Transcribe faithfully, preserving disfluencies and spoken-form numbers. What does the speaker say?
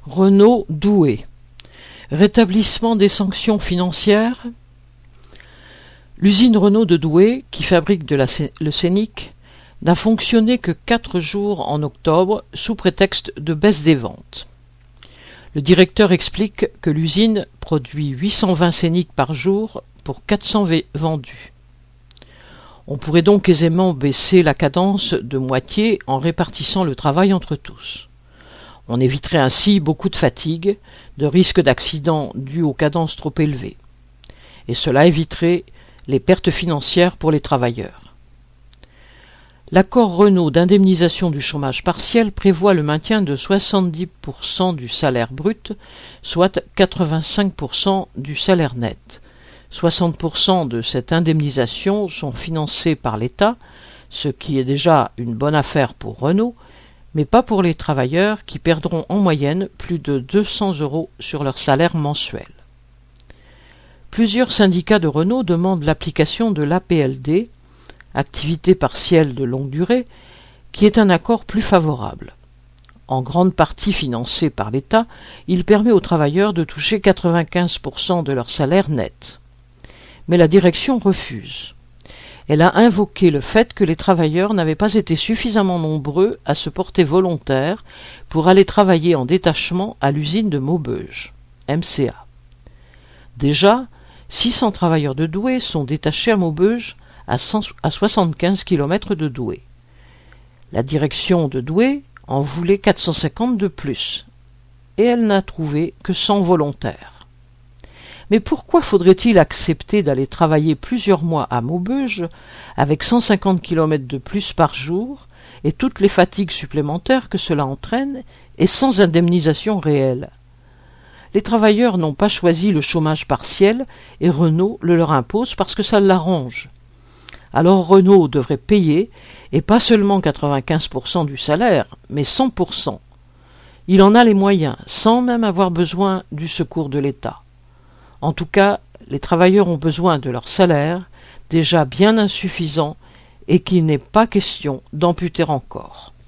Renault Douai. Rétablissement des sanctions financières. L'usine Renault de Douai, qui fabrique de la, le Scénic, n'a fonctionné que quatre jours en octobre sous prétexte de baisse des ventes. Le directeur explique que l'usine produit huit cent vingt Scénic par jour pour quatre cents vendus. On pourrait donc aisément baisser la cadence de moitié en répartissant le travail entre tous. On éviterait ainsi beaucoup de fatigue, de risques d'accident dus aux cadences trop élevées. Et cela éviterait les pertes financières pour les travailleurs. L'accord Renault d'indemnisation du chômage partiel prévoit le maintien de soixante-dix pour cent du salaire brut, soit quatre-vingt-cinq pour cent du salaire net. soixante pour cent de cette indemnisation sont financés par l'État, ce qui est déjà une bonne affaire pour Renault, mais pas pour les travailleurs qui perdront en moyenne plus de deux cents euros sur leur salaire mensuel. Plusieurs syndicats de Renault demandent l'application de l'A P L D, activité partielle de longue durée, qui est un accord plus favorable. En grande partie financé par l'État, il permet aux travailleurs de toucher quatre-vingt-quinze pour cent de leur salaire net. Mais la direction refuse. Elle a invoqué le fait que les travailleurs n'avaient pas été suffisamment nombreux à se porter volontaires pour aller travailler en détachement à l'usine de Maubeuge, M C A. Déjà, six cents travailleurs de Douai sont détachés à Maubeuge, à, à soixante-quinze kilomètres de Douai. La direction de Douai en voulait quatre cent cinquante de plus, et elle n'a trouvé que cent volontaires. Mais pourquoi faudrait-il accepter d'aller travailler plusieurs mois à Maubeuge avec cent cinquante kilomètres de plus par jour et toutes les fatigues supplémentaires que cela entraîne et sans indemnisation réelle? Les travailleurs n'ont pas choisi le chômage partiel et Renault le leur impose parce que ça l'arrange. Alors Renault devrait payer, et pas seulement quatre-vingt-quinze pour cent du salaire, mais cent pour cent. Il en a les moyens, sans même avoir besoin du secours de l'État. En tout cas, les travailleurs ont besoin de leur salaire, déjà bien insuffisant, et qu'il n'est pas question d'amputer encore.